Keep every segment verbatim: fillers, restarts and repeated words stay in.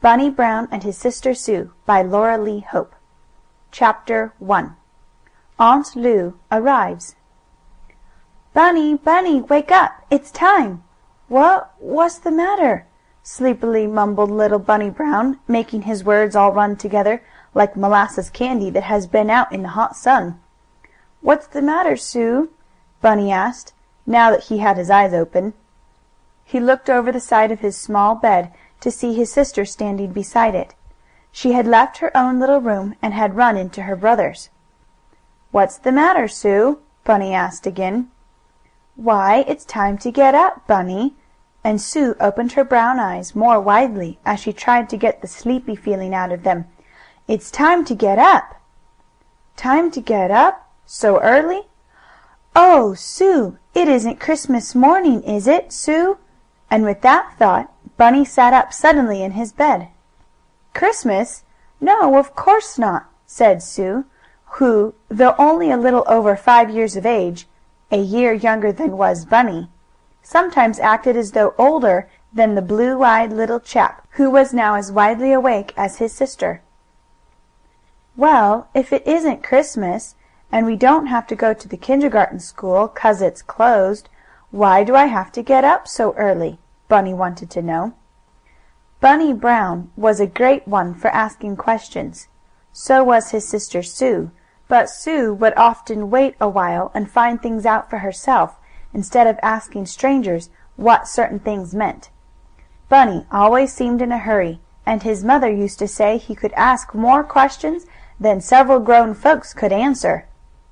Bunny Brown and His Sister Sue, by Laura Lee Hope. Chapter one. Aunt Lu Arrives. "Bunny, Bunny, wake up! It's time!" "What what's the matter?" sleepily mumbled little Bunny Brown, making his words all run together, like molasses candy that has been out in the hot sun. "What's the matter, Sue?" Bunny asked, now that he had his eyes open. He looked over the side of his small bed to see his sister standing beside it. She had left her own little room and had run into her brother's. "What's the matter, Sue?" Bunny asked again. "Why, it's time to get up, Bunny," and Sue opened her brown eyes more widely as she tried to get the sleepy feeling out of them. "It's time to get up." "Time to get up? So early?" "Oh, Sue, it isn't Christmas morning, is it, Sue?" And with that thought Bunny sat up suddenly in his bed. "Christmas? No, of course not," said Sue, who, though only a little over five years of age, a year younger than was Bunny, sometimes acted as though older than the blue-eyed little chap who was now as widely awake as his sister. "Well, if it isn't Christmas, and we don't have to go to the kindergarten school 'cause it's closed, why do I have to get up so early?" Bunny wanted to know. Bunny Brown was a great one for asking questions. So was his sister Sue, but Sue would often wait a while and find things out for herself, instead of asking strangers what certain things meant. Bunny always seemed in a hurry, and his mother used to say he could ask more questions than several grown folks could answer.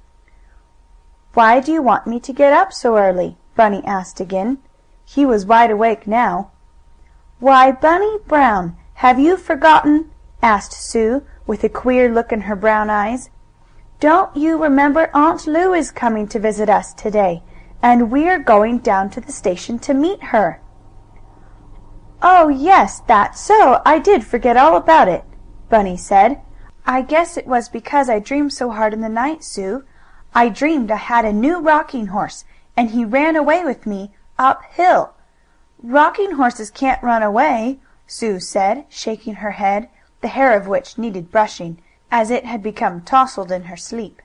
"Why do you want me to get up so early?" Bunny asked again. He was wide awake now. "Why, Bunny Brown, have you forgotten?" asked Sue, with a queer look in her brown eyes. "Don't you remember Aunt Lu is coming to visit us today, and we're going down to the station to meet her?" "Oh, yes, that's so. I did forget all about it," Bunny said. "I guess it was because I dreamed so hard in the night, Sue. I dreamed I had a new rocking horse, and he ran away with me uphill." "Rocking horses can't run away," Sue said, shaking her head, the hair of which needed brushing, as it had become tousled in her sleep.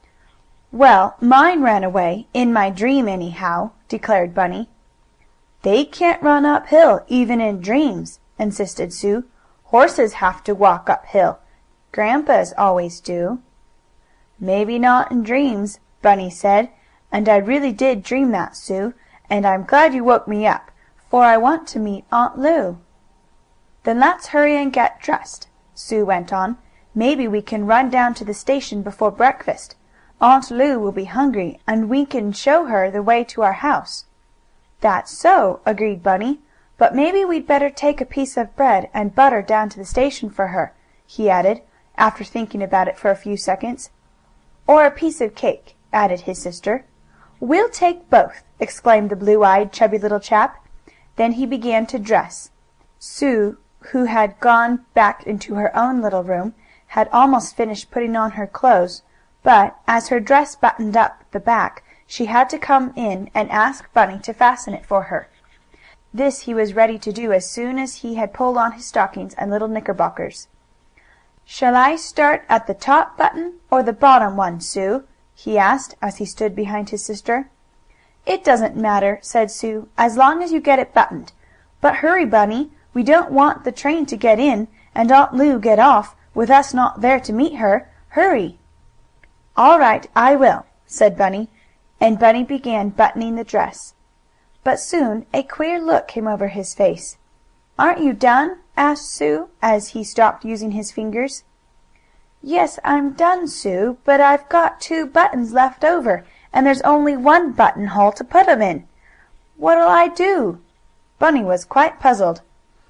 "Well, mine ran away, in my dream, anyhow," declared Bunny. "They can't run uphill, even in dreams," insisted Sue. "Horses have to walk uphill. Grandpas always do." "Maybe not in dreams," Bunny said, "and I really did dream that, Sue, and I'm glad you woke me up, for I want to meet Aunt Lu." "Then let's hurry and get dressed," Sue went on. "Maybe we can run down to the station before breakfast. Aunt Lu will be hungry, and we can show her the way to our house." "That's so," agreed Bunny. "But maybe we'd better take a piece of bread and butter down to the station for her," he added, after thinking about it for a few seconds. "Or a piece of cake," added his sister. "We'll take both!" exclaimed the blue-eyed, chubby little chap. Then he began to dress. Sue, who had gone back into her own little room, had almost finished putting on her clothes, but, as her dress buttoned up the back, she had to come in and ask Bunny to fasten it for her. This he was ready to do as soon as he had pulled on his stockings and little knickerbockers. "Shall I start at the top button, or the bottom one, Sue?" he asked, as he stood behind his sister. "It doesn't matter," said Sue, "as long as you get it buttoned. But hurry, Bunny. We don't want the train to get in, and Aunt Lu get off, with us not there to meet her. Hurry!" "All right, I will," said Bunny, and Bunny began buttoning the dress. But soon a queer look came over his face. "Aren't you done?" asked Sue, as he stopped using his fingers. "Yes, I'm done, Sue, but I've got two buttons left over, and there's only one buttonhole to put 'em in. What'll I do?" Bunny was quite puzzled.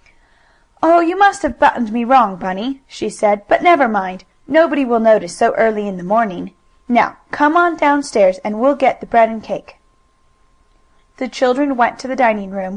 "Oh, you must have buttoned me wrong, Bunny," she said. "But never mind. Nobody will notice so early in the morning. Now, come on downstairs and we'll get the bread and cake." The children went to the dining room,